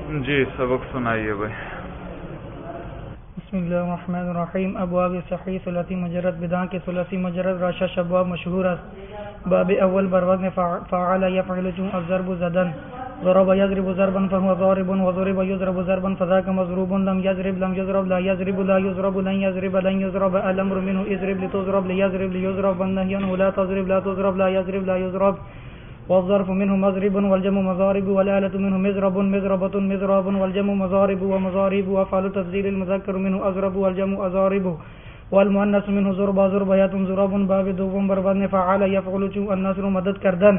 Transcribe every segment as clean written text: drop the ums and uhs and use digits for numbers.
जी सबक सुनाइए भाई। बिस्मिल्लाहिर्रहमानिर्रहीम। अबवाब सही सुलसी मुजरद बिदा के सुलसी मुजरद राशा शबाब मशहूर बाब अव्वल बरवज़्न फ़अल यफ़अलु चूँ अज़्ज़रबु ज़दन ज़रब यज़रिबु ज़रबन फ़हुव ज़ारिबुन व ज़ुरिब युज़रबु ज़रबन फ़ज़ाक मज़रूबुन लम यज़रिब लम युज़रब ला यज़रिबु ला युज़रबु लन यज़रिब लन युज़रब अल अम्रु मिन्हु इज़रिब लितुज़रब लियज़रिब लियुज़रब वन्नहयु अन्हु ला तज़रिब ला तुज़रब ला यज़रिब ला युज़रब والظرف منه مضرب والجمع مضارب والآلة منه مضرب مضربة مضراب والجمع مضارب ومضارب وأفعال تفضيل المذكر منه أضرب والجمع أضارب والمؤنث منه ضرب ضربيات ضراب باب دوم بربان فعل يفعل النصر مدد كردن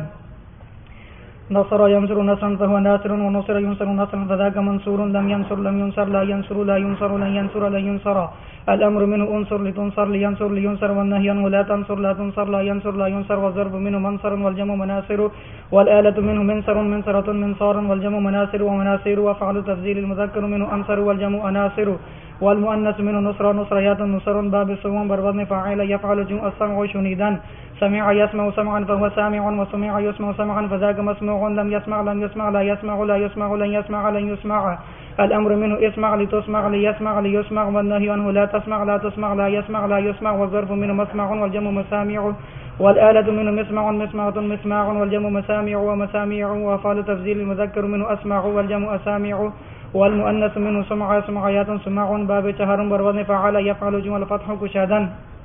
نصر ينصر نصرا فهو ناصر ونصر ينصر نصرا فذاك منصور لم ينصر لم ينصر لا ينصر لا ينصر لن ينصر لن ينصر الأمر منه انصر لتنصر لينصر لينصر والنهي عنه لا تنصر لا تنصر لا ينصر لا ينصر والضرب منه منصر والجمع مناصر والآلة منه منصر منصرة منصار والجمع مناصر ومناصر وفعل تفضيل المذكر منه أنصر والجمع أناصر والمؤنث منه نصر نصريات نصر باب الصوم بربطن فاعل يفعل جمع السمع شنيدا سمع يسمع سمعا فهو سامع وسمع يسمع سمعا فذاك مسموع لم يسمع لم يسمع لا يسمع لا يسمع لن يسمع لن يسمع الأمر منه اسمع لتسمع ليسمع ليسمع والنهي عنه لا تسمع لا تسمع لا يسمع لا يسمع والظرف منه مسمع والجمع مسامع والآلة منه مسمع مسمعة مسماع والجمع مسامع ومسامع وأفعال تفضيل المذكر منه أسمع والجمع أسامع والمؤنث منه سمع سمعيات سماع باب شهر بربطن فعل يفعل جمل فتح كشادا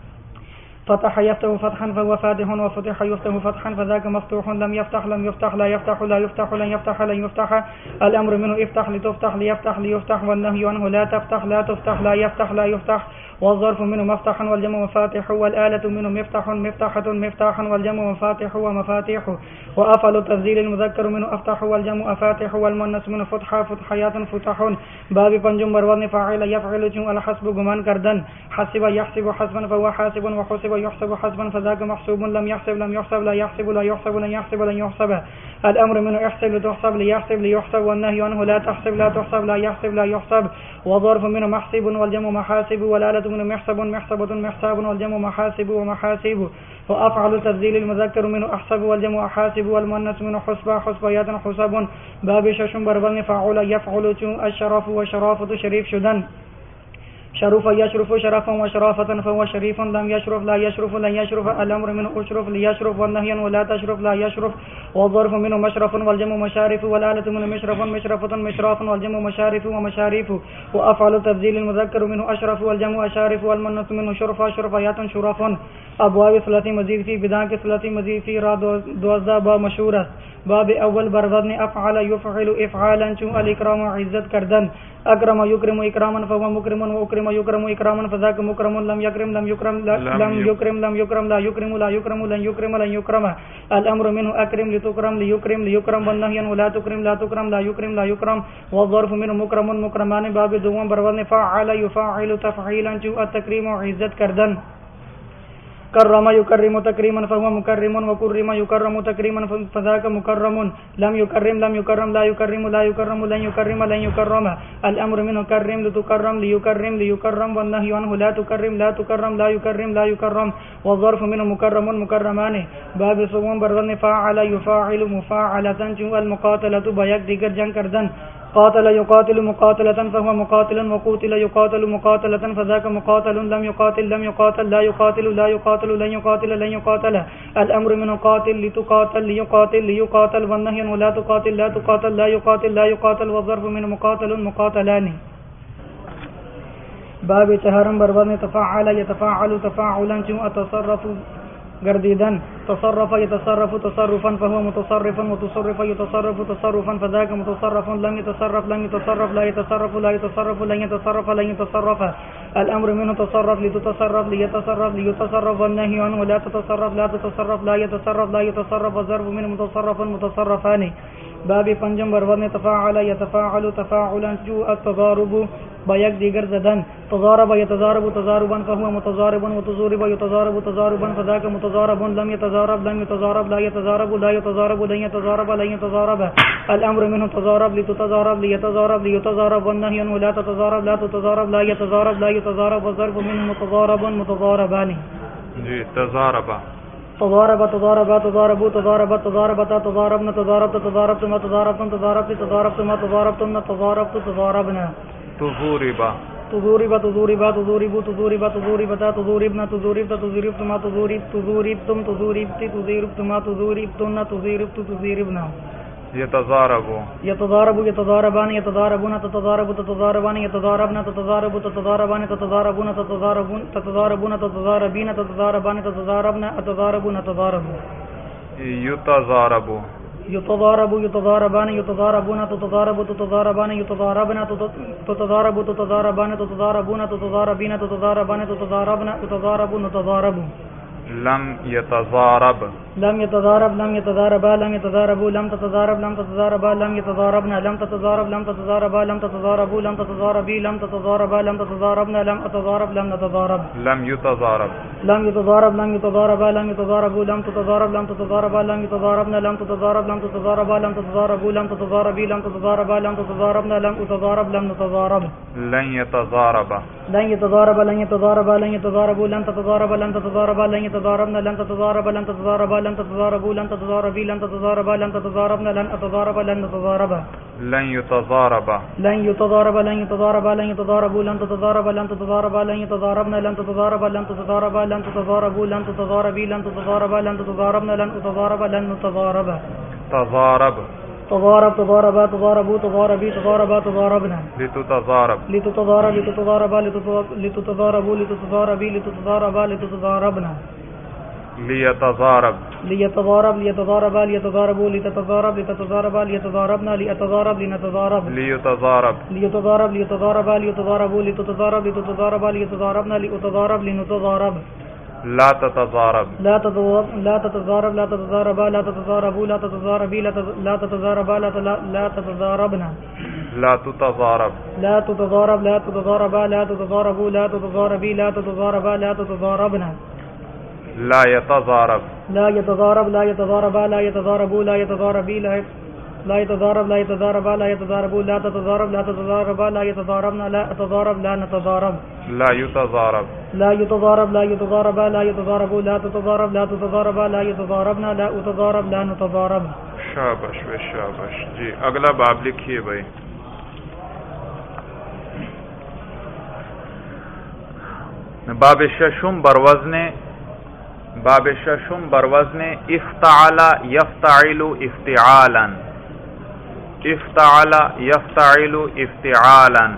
فتح يفتح فتحا فهو فاتح وفتح يفتح فتحا فذاك مفتوح لم يفتح لم يفتح لا يفتح لا يفتح لن يفتح لن يفتح الأمر منه افتح لتفتح ليفتح ليفتح والنهي عنه لا تفتح لا تفتح لا يفتح لا يفتح والظرف منه مفتح والجمع مفاتح والآلة منه مفتح مفتاحة مفتاحا والجمع مفاتح ومفاتيح وأفعل تفضيل المذكر منه أفتح والجمع أفاتح والمؤنث منه فتحة فتحيات فتح باب پنجم بربطن فاعل يفعل چون الحسب گمان کردن حسب يحسب حسبا فهو حاسب وحسب يحسب حسبا فذاك محسوب لم يحسب لم يحسب لا يحسب لا يحسب لن يحسب لن يحسب الأمر منه احسب لتحسب ليحسب ليحسب والنهي عنه لا تحسب لا تحسب لا يحسب لا يحسب وظرف منه محسب والجمع محاسب والآلة منه محسب محسبة محساب والجمع محاسب ومحاسب وأفعل تفضيل المذكر منه أحسب والجمع أحاسب والمؤنث منه حسبا حسبيات حسب باب ششم بربن فعل يفعل الشرف وشرافة شريف شدن شرف يشرف شرفا وشرافة فهو شريف لم يشرف لا يشرف لن يشرف الأمر منه أشرف ليشرف والنهي ولا تشرف لا يشرف والظرف منه مشرف والجمع مشارف والآلة منه مشرف مشرفة مشراف والجمع مشارف ومشارف وأفعل تفضيل المذكر منه أشرف والجمع أشارف والمؤنث منه شرفا شرفيات شرف أبواب ثلاثي مزيد في بدان کے ثلاثي مزيد في را 12 باب مشهور باب اول بربطن افعل يفعل افعالا چون الاکرام عزت کردن اکرم یکرم اکراما فهو مکرم واکرم یکرم اکراما فذاك مکرم لم يكرم لم يكرم لم يكرم لم يكرم لا يكرم لا يكرم لن يكرم لن يكرم الامر منه اكرم لتكرم ليكرم ليكرم والنهي ولا تكرم لا تكرم لا يكرم لا يكرم والظرف منه مكرم مكرمان باب دوم بربطن فعل يفعل تفعيلا چون التکریم عزت کردن كرم يكرم تكريما فهو مكرم وكرم يكرم تكريما فذاك مكرم لم يكرم لم يكرم لا يكرم لا يكرم لن يكرم لن يكرم الأمر منه كرم لتكرم ليكرم ليكرم والنهي عنه لا تكرم لا تكرم لا يكرم لا يكرم والظرف منه مكرم مكرمان باب صوم بربن فاعل يفاعل مفاعلة المقاتلة بيك دیگر جنگ کردن قاتل يقاتل مقاتلة فهو مقاتل وقتل يقاتل مقاتلة فذاك مقاتل لم يقاتل لم يقاتل لا يقاتل لا يقاتل لن يقاتل لن يقاتل الأمر منه قاتل لتقاتل ليقاتل ليقاتل والنهي ولا تقاتل لا تقاتل لا يقاتل لا يقاتل والظرف منه مقاتل مقاتلان باب چهارم بربطن تفاعل يتفاعل تفاعلا چون اتصرف گردیدن تصرف يتصرف تصرفا فهو متصرف وتصرف يتصرف تصرفا فذاك متصرف لم يتصرف لم يتصرف لا يتصرف لا يتصرف لن يتصرف لن يتصرف الأمر منه تصرف لتتصرف ليتصرف ليتصرف والنهي عنه لا تتصرف لا تتصرف لا يتصرف لا يتصرف والظرف منه متصرف متصرفان باب پنجم بربطن تفاعل يتفاعل تفاعلا جو التضارب بيك دیگر زدن تضارب يتضارب تضاربا فهو متضارب وتضارب يتضارب تضاربا فذاك متضارب لم يتضارب لم يتضارب لا يتضارب لا يتضارب لن يتضارب لن يتضارب الأمر منه تضارب لتتضارب ليتضارب ليتضارب والنهي ولا تتضارب لا تتضارب لا يتضارب لا يتضارب والظرف منه متضارب متضاربان جی تضاربا तज़ारब तज़ारबा तज़ारबू तज़ारबत तज़ारबता तज़ारबन तज़ारबत तज़ारबतुमा तज़ारबतुम तज़ारबती तज़ारबतुमा तज़ारबतुम तज़ारबतु तज़ारबना तुज़ूरिबा तुज़ूरिबा तुज़ूरिबा तुज़ूरिबू तुज़ूरिबा तुज़ूरिबता तुज़ूरिबना तुज़ूरिबता तुज़ूरिबतुमा तुज़ूरिबतुम तुज़ूरिबती तुज़ूरिबतुमा तुज़ूरिबतुन्ना तुज़ूरिबतु तुज़ूरिबना यतज़ारबु यतज़ारबु यतज़ारबानि यतज़ारबुना ततज़ारबु ततज़ारबानि यतज़ारबना ततज़ारबु ततज़ारबानि ततज़ारबुना ततज़ारबुन ततज़ारबुना ततज़ारबीना ततज़ारबानि ततज़ारबना अतज़ारबुना ततज़ारबु युतज़ारबु युतज़ारबु युतज़ारबानि युतज़ारबुना ततज़ारबु ततज़ारबानि युतज़ारबना ततज़ारबु ततज़ारबानि ततज़ारबुना ततज़ारबीना ततज़ारबानि ततज़ारबना ततज़ारबु नतज़ारबु लम यतज़ारब लम यतज़ारब लम यतज़ारबा लम यतज़ारबू लम ततज़ारब लम ततज़ारबा लम यतज़ारबना लम ततज़ारब लम ततज़ारबा लम ततज़ारबू लम ततज़ारबी लम ततज़ारबा लम ततज़ारबना लम अतज़ारब लम नतज़ारब लम युतज़ारब लम युतज़ारब लम युतज़ारबा लम युतज़ारबू लम ततज़ारब लम ततज़ारबा लम युतज़ारबना लम ततज़ारब लम ततज़ारबा लम ततज़ारबू लम ततज़ारबी लम ततज़ारबा लम ततज़ारबना लम उतज़ारब लम नतज़ारब लन यतज़ारब लन यतज़ारब लन यतज़ारबा लन यतज़ारबू लम ततज़ारबा लम ततज़ारबा लम यतज़ारबना लम ततज़ारबा लम ततज़ारबा लम ततज़ारबू लम ततज़ारबी लम ततज़ारबा लम ततज़ारबना लम अतज़ारब लम नतज़ारब लन युतज़ारब लन युतज़ारबा लन यतज़ारबा लन यतज़ारबू लम ततज़ारबा लम ततज़ारबा लम यतज़ारबना लम ततज़ारबा लम ततज़ारबा लम ततज़ारबू लम ततज़ारबी लम ततज़ारबा लम ततज़ारबना लम उतज़ारब लम नतज़ारब तज़ारब तज़ारब तज़ारबा तज़ारबू तज़ारबी तज़ारबा तज़ारबना लितुतज़ारब लितुतज़ारब लितुतज़ारबा लितुतज़ारबू लितुतज़ारबी लितुतज़ारबा लितुतज़ारबना लियतज़ारब लियतज़ारब लियतज़ारबा लियतज़ारबू लिततज़ारब लिततज़ारबा लियतज़ारबना लिअतज़ारब लिनतज़ारब लियुतज़ारब लियतज़ारब लियतज़ारबा लियतज़ारबू लिततज़ारब लिततज़ारबा लियतज़ारबना लिअतज़ारब लिनतज़ारब ला ततज़ारब ला ततज़ारब ला ततज़ारब ला ततज़ारबा ला ततज़ारबू ला ततज़ारबी ला ततज़ारबा ला ततज़ारबना ला तुतज़ारब ला तुतज़ारब ला तुतज़ारबा ला तुतज़ारबू ला तुतज़ारबी ला ततज़ारबा ला तुतज़ारबना ला यतज़ारब ला यतज़ारब ला यतज़ारबा ला यतज़ारबू ला यतज़ारबी ला यतज़ारब ला यतज़ारबा ला यतज़ारबू ला ततज़ारब ला ततज़ारबा ला यतज़ारबना ला अतज़ारब ला नतज़ारब ला युतज़ारब ला युतज़ारब ला युतज़ारबा ला यतज़ारबू ला ततज़ारब ला ततज़ारबा ला यतज़ारबना ला उतज़ारब ला नतज़ारब। शाबाश वे शाबाश जी। अगला बाब लिखिए भाई। बाब शशुम बरवज़ने इफ्ताला यफ्ताइलु इफ्तिआलन इफ्ताला यफ्ताइलु इफ्तिआलन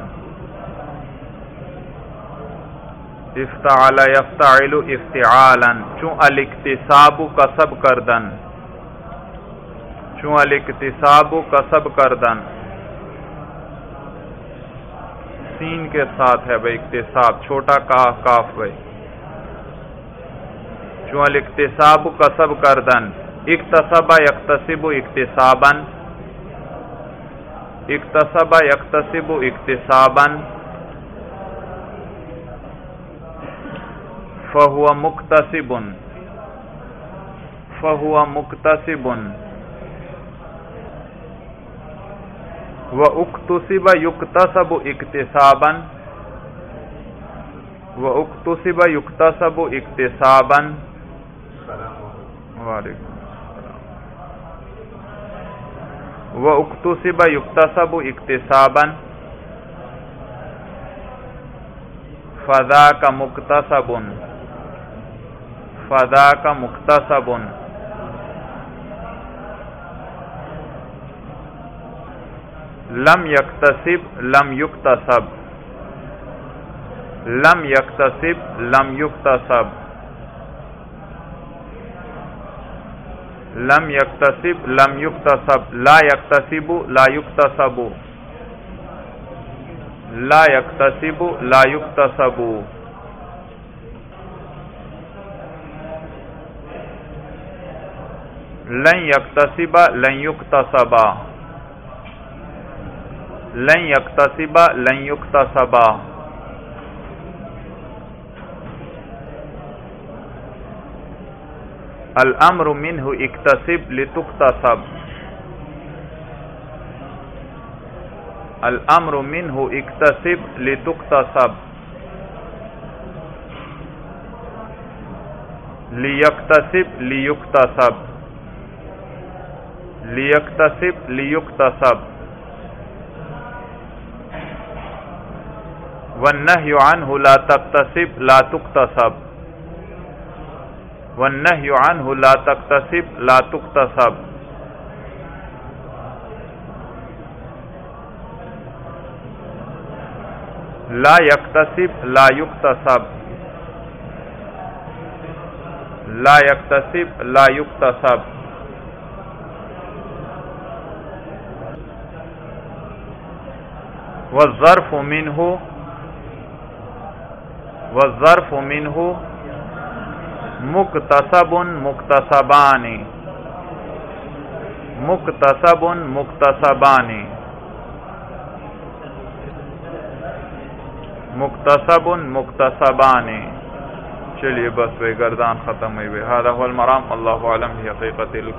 इफ्ताला यफ्ताइलु इफ्तिआलन चूँ अलिक्तिसाबु कसब करदन चूँ अलिक्तिसाबु कसब करदन सीन के साथ है भाई इक्तिसाब छोटा काफ भाई चूँ अलिक्तिसाबु कसब करदन इक्तसबा यक्तसिबु इक्तिसाबन इक्तसबा यक्तसिबु इक्तिसाबन फहुवा मुक्तसिबुन व उक्तुसिब युक्तसबु इक्तिसाबन व उक्तुसिब युक्तसबु इक्तिसाबन फज़ाका मुक्तसबुन लम यक्तसिब लम युक्तसब ला यक्तसिब ला युक्तसबु लन यक्तसिबा लन युक्तसबा अल अम्रु मिन्हु इक्तसिब लितुक्तसब लियक्तसिब लियुक्तसब, लियक्तसिब लियुक्तसब। वन्नह्यु अन्हु ला तक्तसिब ला तुक्तसब, वन्नह्यु अन्हु ला तक्तसिब ला तुक्तसब। ला यक्तसिब ला युक्तसब, ला यक्तसिब ला युक्तसब। वज़्ज़र्फ़ु मिन्हु, वज़्ज़र्फ़ु मिन्हु मुक्तसबुन मुक्तसबानि, मुक्तसबुन मुक्तसबानि, मुक्तसबुन मुक्तसबानि। चलिए बस वे गर्दान खत्म हुई। हादा हुवल मराम, अल्लाहु अलम भी हकीकतिल